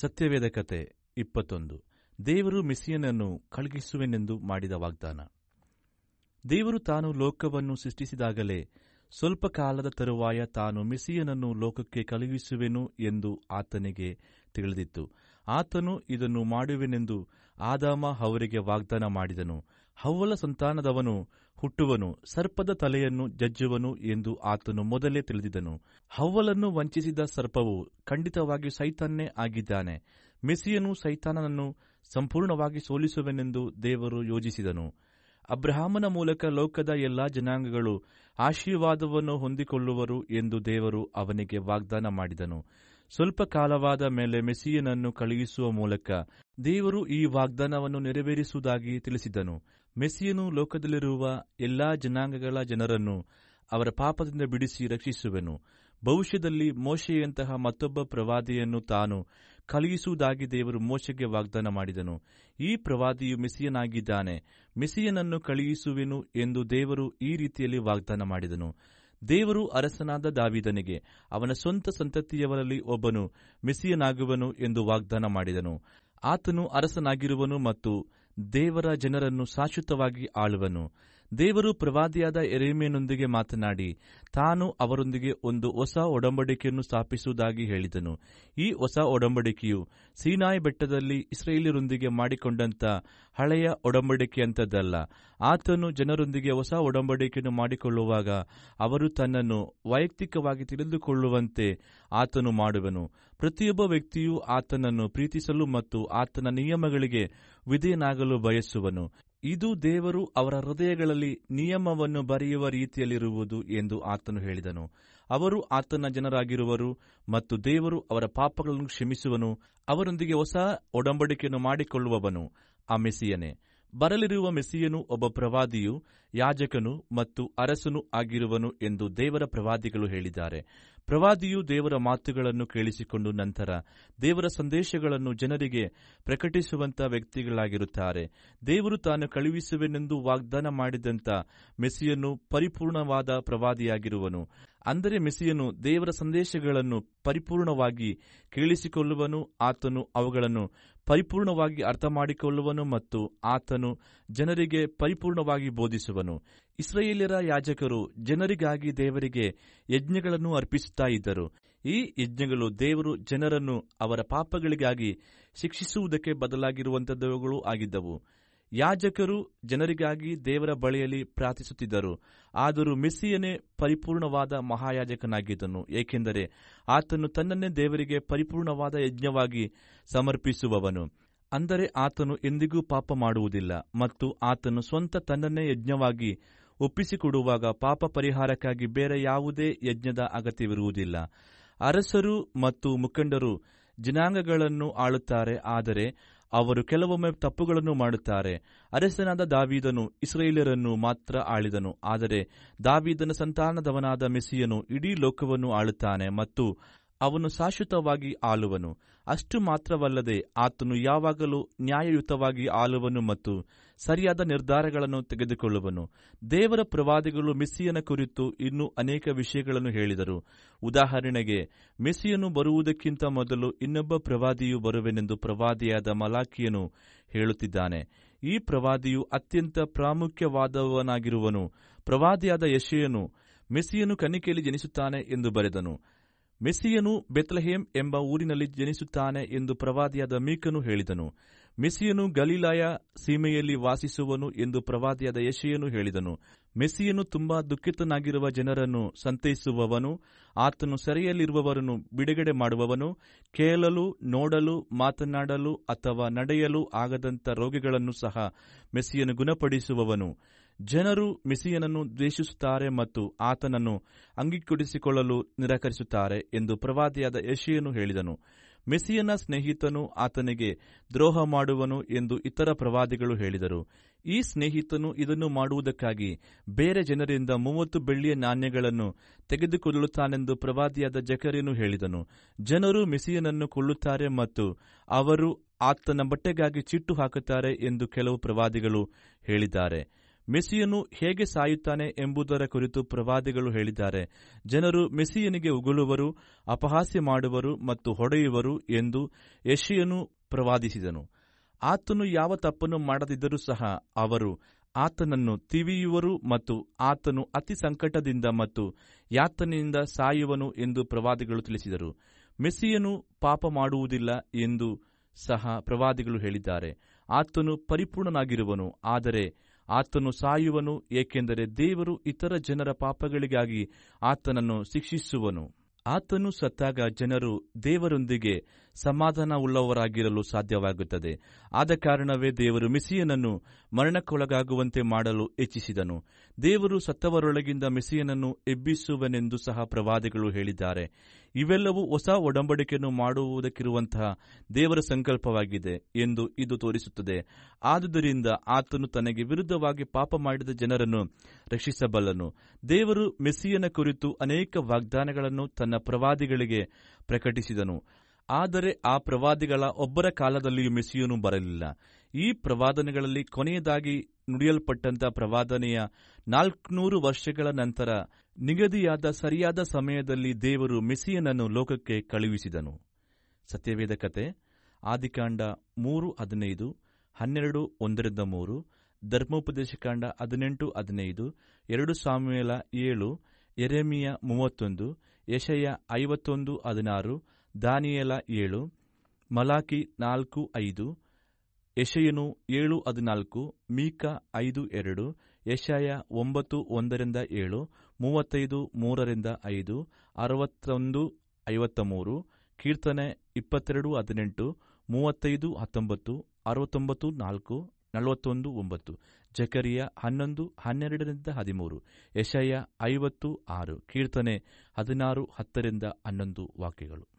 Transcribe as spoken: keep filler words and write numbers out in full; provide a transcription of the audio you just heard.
ಸತ್ಯವೇದ ಕತೆ ಇಪ್ಪತ್ತೊಂದು. ದೇವರು ಮೆಸ್ಸಿಯನನ್ನು ಕಳುಹಿಸುವೆನೆಂದು ಮಾಡಿದ ವಾಗ್ದಾನ. ದೇವರು ತಾನು ಲೋಕವನ್ನು ಸೃಷ್ಟಿಸಿದಾಗಲೇ ಸ್ವಲ್ಪ ಕಾಲದ ತರುವಾಯ ತಾನು ಮೆಸ್ಸಿಯನನ್ನು ಲೋಕಕ್ಕೆ ಕಳುಹಿಸುವೆನು ಎಂದು ಆತನಿಗೆ ತಿಳಿದಿತ್ತು. ಆತನು ಇದನ್ನು ಮಾಡುವೆನೆಂದು ಆದಾಮ ಹವ್ವರಿಗೆ ವಾಗ್ದಾನ ಮಾಡಿದನು. ಹವ್ವಳ ಸಂತಾನದವನು ಹುಟ್ಟುವನು, ಸರ್ಪದ ತಲೆಯನ್ನು ಜಜ್ಜುವನು ಎಂದು ಆತನು ಮೊದಲೇ ತಿಳಿದಿದ್ದನು. ಹವ್ವಳನ್ನು ವಂಚಿಸಿದ ಸರ್ಪವು ಖಂಡಿತವಾಗಿ ಸೈತಾನನೇ ಆಗಿದ್ದಾನೆ. ಮೆಸ್ಸಿಯನು ಸೈತಾನನನ್ನು ಸಂಪೂರ್ಣವಾಗಿ ಸೋಲಿಸುವೆನೆಂದು ದೇವರು ಯೋಜಿಸಿದನು. ಅಬ್ರಹಾಮನ ಮೂಲಕ ಲೋಕದ ಎಲ್ಲಾ ಜನಾಂಗಗಳು ಆಶೀರ್ವಾದವನ್ನು ಹೊಂದಿಕೊಳ್ಳುವರು ಎಂದು ದೇವರು ಅವನಿಗೆ ವಾಗ್ದಾನ ಮಾಡಿದನು. ಸ್ವಲ್ಪ ಕಾಲವಾದ ಮೇಲೆ ಮೆಸ್ಸಿಯನನ್ನು ಕಳುಹಿಸುವ ಮೂಲಕ ದೇವರು ಈ ವಾಗ್ದಾನವನ್ನು ನೆರವೇರಿಸುವುದಾಗಿ ತಿಳಿಸಿದನು. ಮೆಸ್ಸಿಯನು ಲೋಕದಲ್ಲಿರುವ ಎಲ್ಲಾ ಜನಾಂಗಗಳ ಜನರನ್ನು ಅವರ ಪಾಪದಿಂದ ಬಿಡಿಸಿ ರಕ್ಷಿಸುವೆನು. ಭವಿಷ್ಯದಲ್ಲಿ ಮೋಶೆಯಂತಹ ಮತ್ತೊಬ್ಬ ಪ್ರವಾದಿಯನ್ನು ತಾನು ಕಳುಹಿಸುವುದಾಗಿ ದೇವರು ಮೋಶೆಗೆ ವಾಗ್ದಾನ ಮಾಡಿದನು. ಈ ಪ್ರವಾದಿಯು ಮೆಸ್ಸಿಯನಾಗಿದ್ದಾನೆ. ಮೆಸ್ಸಿಯನನ್ನು ಕಳುಹಿಸುವೆನು ಎಂದು ದೇವರು ಈ ರೀತಿಯಲ್ಲಿ ವಾಗ್ದಾನ ಮಾಡಿದನು. ದೇವರು ಅರಸನಾದ ದಾವೀದನಿಗೆ ಅವನ ಸ್ವಂತ ಸಂತತಿಯವರಲ್ಲಿ ಒಬ್ಬನು ಮೆಸ್ಸಿಯನಾಗುವನು ಎಂದು ವಾಗ್ದಾನ ಮಾಡಿದನು. ಆತನು ಅರಸನಾಗಿರುವನು ಮತ್ತು ದೇವರ ಜನರನ್ನು ಶಾಶ್ವತವಾಗಿ ಆಳುವನು. ದೇವರು ಪ್ರವಾದಿಯಾದ ಯೆರೆಮೀಯನೊಂದಿಗೆ ಮಾತನಾಡಿ ತಾನು ಅವರೊಂದಿಗೆ ಒಂದು ಹೊಸ ಒಡಂಬಡಿಕೆಯನ್ನು ಸ್ಥಾಪಿಸುವುದಾಗಿ ಹೇಳಿದನು. ಈ ಹೊಸ ಒಡಂಬಡಿಕೆಯು ಸೀನಾಯಿ ಬೆಟ್ಟದಲ್ಲಿ ಇಸ್ರಾಯೇಲ್ಯರೊಂದಿಗೆ ಮಾಡಿಕೊಂಡಂತ ಹಳೆಯ ಒಡಂಬಡಿಕೆಯಂಥದ್ದಲ್ಲ. ಆತನು ಜನರೊಂದಿಗೆ ಹೊಸ ಒಡಂಬಡಿಕೆಯನ್ನು ಮಾಡಿಕೊಳ್ಳುವಾಗ ಅವರು ತನ್ನನ್ನು ವೈಯಕ್ತಿಕವಾಗಿ ತಿಳಿದುಕೊಳ್ಳುವಂತೆ ಆತನು ಮಾಡುವನು. ಪ್ರತಿಯೊಬ್ಬ ವ್ಯಕ್ತಿಯೂ ಆತನನ್ನು ಪ್ರೀತಿಸಲು ಮತ್ತು ಆತನ ನಿಯಮಗಳಿಗೆ ವಿಧೇಯನಾಗಲು ಬಯಸುವನು. ಇದು ದೇವರು ಅವರ ಹೃದಯಗಳಲ್ಲಿ ನಿಯಮವನ್ನು ಬರೆಯುವ ರೀತಿಯಲ್ಲಿರುವುದು ಎಂದು ಆತನು ಹೇಳಿದನು. ಅವರು ಆತನ ಜನರಾಗಿರುವರು ಮತ್ತು ದೇವರು ಅವರ ಪಾಪಗಳನ್ನು ಕ್ಷಮಿಸುವನು. ಅವರೊಂದಿಗೆ ಹೊಸ ಒಡಂಬಡಿಕೆಯನ್ನು ಮಾಡಿಕೊಳ್ಳುವವನು ಆ ಮೆಸ್ಸಿಯನೇ. ಬರಲಿರುವ ಮೆಸ್ಸಿಯನು ಒಬ್ಬ ಪ್ರವಾದಿಯು, ಯಾಜಕನು ಮತ್ತು ಅರಸನೂ ಆಗಿರುವನು ಎಂದು ದೇವರ ಪ್ರವಾದಿಗಳು ಹೇಳಿದ್ದಾರೆ. ಪ್ರವಾದಿಯು ದೇವರ ಮಾತುಗಳನ್ನು ಕೇಳಿಸಿಕೊಂಡು ನಂತರ ದೇವರ ಸಂದೇಶಗಳನ್ನು ಜನರಿಗೆ ಪ್ರಕಟಿಸುವಂತ ವ್ಯಕ್ತಿಗಳಾಗಿರುತ್ತಾರೆ. ದೇವರು ತಾನು ಕಳುಹಿಸುವೆನೆಂದು ವಾಗ್ದಾನ ಮಾಡಿದಂಥ ಮೆಸ್ಸಿಯನು ಪರಿಪೂರ್ಣವಾದ ಪ್ರವಾದಿಯಾಗಿರುವನು. ಅಂದರೆ ಮೆಸ್ಸಿಯನು ದೇವರ ಸಂದೇಶಗಳನ್ನು ಪರಿಪೂರ್ಣವಾಗಿ ಕೇಳಿಸಿಕೊಳ್ಳುವನು. ಆತನು ಅವುಗಳನ್ನು ಪರಿಪೂರ್ಣವಾಗಿ ಅರ್ಥ ಮಾಡಿಕೊಳ್ಳುವನು ಮತ್ತು ಆತನು ಜನರಿಗೆ ಪರಿಪೂರ್ಣವಾಗಿ ಬೋಧಿಸುವನು. ಇಸ್ರಾಯೇಲ್ಯರ ಯಾಜಕರು ಜನರಿಗಾಗಿ ದೇವರಿಗೆ ಯಜ್ಞಗಳನ್ನು ಅರ್ಪಿಸುತ್ತಾ ಇದ್ದರು. ಈ ಯಜ್ಞಗಳು ದೇವರು ಜನರನ್ನು ಅವರ ಪಾಪಗಳಿಗಾಗಿ ಶಿಕ್ಷಿಸುವುದಕ್ಕೆ ಬದಲಾಗಿರುವಂತಹವುಗಳು ಆಗಿದ್ದವು. ಯಾಜಕರು ಜನರಿಗಾಗಿ ದೇವರ ಬಳಿಯಲ್ಲಿ ಪ್ರಾರ್ಥಿಸುತ್ತಿದ್ದರು. ಆದರೂ ಮೆಸ್ಸಿಯನೇ ಪರಿಪೂರ್ಣವಾದ ಮಹಾಯಾಜಕನಾಗಿದ್ದನು, ಏಕೆಂದರೆ ಆತನು ತನ್ನನ್ನೇ ದೇವರಿಗೆ ಪರಿಪೂರ್ಣವಾದ ಯಜ್ಞವಾಗಿ ಸಮರ್ಪಿಸುವವನು. ಅಂದರೆ ಆತನು ಎಂದಿಗೂ ಪಾಪ ಮಾಡುವುದಿಲ್ಲ ಮತ್ತು ಆತನು ಸ್ವಂತ ತನ್ನನ್ನೇ ಯಜ್ಞವಾಗಿ ಒಪ್ಪಿಸಿಕೊಡುವಾಗ ಪಾಪ ಪರಿಹಾರಕ್ಕಾಗಿ ಬೇರೆ ಯಾವುದೇ ಯಜ್ಞದ ಅಗತ್ಯವಿರುವುದಿಲ್ಲ. ಅರಸರು ಮತ್ತು ಮುಖಂಡರು ಜನಾಂಗಗಳನ್ನು ಆಳುತ್ತಾರೆ, ಆದರೆ ಅವರು ಕೆಲವೊಮ್ಮೆ ತಪ್ಪುಗಳನ್ನು ಮಾಡುತ್ತಾರೆ. ಅರಸನಾದ ದಾವೀದನು ಇಸ್ರಾಯೇಲ್ಯರನ್ನು ಮಾತ್ರ ಆಳಿದನು, ಆದರೆ ದಾವೀದನ ಸಂತಾನದವನಾದ ಮೆಸ್ಸಿಯನು ಇಡೀ ಲೋಕವನ್ನು ಆಳುತ್ತಾನೆ ಮತ್ತು ಅವನು ಶಾಶ್ವತವಾಗಿ ಆಳುವನು. ಅಷ್ಟು ಮಾತ್ರವಲ್ಲದೆ ಆತನು ಯಾವಾಗಲೂ ನ್ಯಾಯಯುತವಾಗಿ ಆಳುವನು ಮತ್ತು ಸರಿಯಾದ ನಿರ್ಧಾರಗಳನ್ನು ತೆಗೆದುಕೊಳ್ಳುವನು. ದೇವರ ಪ್ರವಾದಿಗಳು ಮೆಸ್ಸಿಯನ ಕುರಿತು ಇನ್ನೂ ಅನೇಕ ವಿಷಯಗಳನ್ನು ಹೇಳಿದರು. ಉದಾಹರಣೆಗೆ, ಮೆಸ್ಸಿಯನು ಬರುವುದಕ್ಕಿಂತ ಮೊದಲು ಇನ್ನೊಬ್ಬ ಪ್ರವಾದಿಯು ಬರುವೆನೆಂದು ಪ್ರವಾದಿಯಾದ ಮಲಾಕಿಯನು ಹೇಳುತ್ತಿದ್ದಾನೆ. ಈ ಪ್ರವಾದಿಯು ಅತ್ಯಂತ ಪ್ರಾಮುಖ್ಯವಾದವನಾಗಿರುವನು. ಪ್ರವಾದಿಯಾದ ಯೆಶಾಯನು ಮೆಸ್ಸಿಯನು ಕನ್ನಿಕೆಯಲ್ಲಿ ಜನಿಸುತ್ತಾನೆ ಎಂದು ಬರೆದನು. ಮೆಸ್ಸಿಯನು ಬೆತ್ಲೆಹೇಮ್ ಎಂಬ ಊರಿನಲ್ಲಿ ಜನಿಸುತ್ತಾನೆ ಎಂದು ಪ್ರವಾದಿಯಾದ ಮೀಕನು ಹೇಳಿದನು. ಮೆಸ್ಸಿಯನು ಗಲಿಲಾಯ ಸೀಮೆಯಲ್ಲಿ ವಾಸಿಸುವನು ಎಂದು ಪ್ರವಾದಿಯಾದ ಯೆಶಾಯನು ಹೇಳಿದನು. ಮೆಸ್ಸಿಯನು ತುಂಬಾ ದುಃಖಿತನಾಗಿರುವ ಜನರನ್ನು ಸಂತೈಸುವವನು. ಆತನು ಸೆರೆಯಲ್ಲಿರುವವರನ್ನು ಬಿಡುಗಡೆ ಮಾಡುವವನು. ಕೇಳಲು, ನೋಡಲು, ಮಾತನಾಡಲು ಅಥವಾ ನಡೆಯಲು ಆಗದಂಥ ರೋಗಿಗಳನ್ನು ಸಹ ಮೆಸ್ಸಿಯನು ಗುಣಪಡಿಸುವವನು. ಜನರು ಮೆಸ್ಸಿಯನನ್ನು ದ್ವೇಷಿಸುತ್ತಾರೆ ಮತ್ತು ಆತನನ್ನು ಅಂಗೀಕರಿಸಿಕೊಳ್ಳಲು ನಿರಾಕರಿಸುತ್ತಾರೆ ಎಂದು ಪ್ರವಾದಿಯಾದ ಯೆಶಾಯನು ಹೇಳಿದನು. ಮೆಸ್ಸಿಯನ ಸ್ನೇಹಿತನು ಆತನಿಗೆ ದ್ರೋಹ ಮಾಡುವನು ಎಂದು ಇತರ ಪ್ರವಾದಿಗಳು ಹೇಳಿದರು. ಈ ಸ್ನೇಹಿತನು ಇದನ್ನು ಮಾಡುವುದಕ್ಕಾಗಿ ಬೇರೆ ಜನರಿಂದ ಮೂವತ್ತು ಬೆಳ್ಳಿಯ ನಾಣ್ಯಗಳನ್ನು ತೆಗೆದುಕೊಳ್ಳುತ್ತಾನೆಂದು ಪ್ರವಾದಿಯಾದ ಜಕರ್ಯನು ಹೇಳಿದನು. ಜನರು ಮೆಸ್ಸಿಯನನ್ನು ಕೊಲ್ಲುತ್ತಾರೆ ಮತ್ತು ಅವರು ಆತನ ಬಟ್ಟೆಗಾಗಿ ಚಿಟ್ಟು ಹಾಕುತ್ತಾರೆ ಎಂದು ಕೆಲವು ಪ್ರವಾದಿಗಳು ಹೇಳಿದ್ದಾರೆ. ಮೆಸ್ಸಿಯನು ಹೇಗೆ ಸಾಯುತ್ತಾನೆ ಎಂಬುದರ ಕುರಿತು ಪ್ರವಾದಿಗಳು ಹೇಳಿದ್ದಾರೆ. ಜನರು ಮೆಸ್ಸಿಯನಿಗೆ ಉಗುಳುವರು, ಅಪಹಾಸ್ಯ ಮಾಡುವರು ಮತ್ತು ಹೊಡೆಯುವರು ಎಂದು ಯೆಶಾಯನು ಪ್ರವಾದಿಸಿದನು. ಆತನು ಯಾವ ತಪ್ಪನ್ನು ಮಾಡದಿದ್ದರೂ ಸಹ ಅವರು ಆತನನ್ನು ತಿವಿಯುವರು ಮತ್ತು ಆತನು ಅತಿ ಸಂಕಟದಿಂದ ಮತ್ತು ಯಾತನೆಯಿಂದ ಸಾಯುವನು ಎಂದು ಪ್ರವಾದಿಗಳು ತಿಳಿಸಿದರು. ಮೆಸ್ಸಿಯನು ಪಾಪ ಮಾಡುವುದಿಲ್ಲ ಎಂದು ಸಹ ಪ್ರವಾದಿಗಳು ಹೇಳಿದ್ದಾರೆ. ಆತನು ಪರಿಪೂರ್ಣನಾಗಿರುವನು, ಆದರೆ ಆತನು ಸಾಯುವನು, ಏಕೆಂದರೆ ದೇವರು ಇತರ ಜನರ ಪಾಪಗಳಿಗಾಗಿ ಆತನನ್ನು ಶಿಕ್ಷಿಸುವನು. ಆತನು ಸತ್ತಾಗ ಜನರು ದೇವರೊಂದಿಗೆ ಸಮಾಧಾನವುಳ್ಳವರಾಗಿರಲು ಸಾಧ್ಯವಾಗುತ್ತದೆ. ಆದ ಕಾರಣವೇ ದೇವರು ಮೆಸ್ಸಿಯನನ್ನು ಮರಣಕ್ಕೊಳಗಾಗುವಂತೆ ಮಾಡಲು ಇಚ್ಛಿಸಿದನು. ದೇವರು ಸತ್ತವರೊಳಗಿಂದ ಮೆಸ್ಸಿಯನನ್ನು ಎಬ್ಬಿಸುವನೆಂದು ಸಹ ಪ್ರವಾದಿಗಳು ಹೇಳಿದ್ದಾರೆ. ಇವೆಲ್ಲವೂ ಹೊಸ ಒಡಂಬಡಿಕೆಯನ್ನು ಮಾಡುವುದಕ್ಕಿರುವಂತಹ ದೇವರ ಸಂಕಲ್ಪವಾಗಿದೆ ಎಂದು ಇದು ತೋರಿಸುತ್ತದೆ. ಆದುದರಿಂದ ಆತನು ತನಗೆ ವಿರುದ್ಧವಾಗಿ ಪಾಪ ಮಾಡಿದ ಜನರನ್ನು ರಕ್ಷಿಸಬಲ್ಲನು. ದೇವರು ಮೆಸ್ಸಿಯನ ಕುರಿತು ಅನೇಕ ವಾಗ್ದಾನಗಳನ್ನು ತನ್ನ ಪ್ರವಾದಿಗಳಿಗೆ ಪ್ರಕಟಿಸಿದನು. ಆದರೆ ಆ ಪ್ರವಾದಿಗಳ ಒಬ್ಬರ ಕಾಲದಲ್ಲಿಯೂ ಮೆಸ್ಸಿಯನು ಬರಲಿಲ್ಲ. ಈ ಪ್ರವಾದನೆಗಳಲ್ಲಿ ಕೊನೆಯದಾಗಿ ನುಡಿಯಲ್ಪಟ್ಟಂಥ ಪ್ರವಾದನೆಯ ನಾಲ್ಕುನೂರು ವರ್ಷಗಳ ನಂತರ ನಿಗದಿಯಾದ ಸರಿಯಾದ ಸಮಯದಲ್ಲಿ ದೇವರು ಮೆಸ್ಸಿಯನನ್ನು ಲೋಕಕ್ಕೆ ಕಳುಹಿಸಿದನು. ಸತ್ಯವೇದ ಕತೆ ಆದಿಕಾಂಡ ಮೂರು ಹದಿನೈದು, ಹನ್ನೆರಡು ಒಂದರಿಂದ ಮೂರು, ಧರ್ಮೋಪದೇಶಕಾಂಡ ಹದಿನೆಂಟು ಹದಿನೈದು, ಎರಡು ಸಾಮುವೇಲ ಏಳು, ಯೆರೆಮೀಯ ಮೂವತ್ತೊಂದು, ಯೆಶಾಯ ಐವತ್ತೊಂದು ಹದಿನಾರು, ದಾನಿಯೇಲ ಏಳು, ಮಲಾಕಿ ನಾಲ್ಕು ಐದು, ಯೆಶಾಯನು ಏಳು ಹದಿನಾಲ್ಕು, ಮೀಕ ಐದು ಎರಡು, ಯೆಶಾಯ ಒಂಬತ್ತು ಒಂದರಿಂದ ಏಳು, ಮೂವತ್ತೈದು ಮೂರರಿಂದ ಐದು, ಅರವತ್ತೊಂದು ಐವತ್ತ ಮೂರು, ಕೀರ್ತನೆ ಇಪ್ಪತ್ತೆರಡು ಹದಿನೆಂಟು, ಮೂವತ್ತೈದು ಹತ್ತೊಂಬತ್ತು, ಅರವತ್ತೊಂಬತ್ತು ನಾಲ್ಕು, ನಲವತ್ತೊಂದು ಒಂಬತ್ತು, ಜಕರಿಯ ಹನ್ನೊಂದು ಹನ್ನೆರಡರಿಂದ ಹದಿಮೂರು, ಯೆಶಾಯ ಐವತ್ತು ಆರು, ಕೀರ್ತನೆ ಹದಿನಾರು ಹತ್ತರಿಂದ ಹನ್ನೊಂದು ವಾಕ್ಯಗಳು.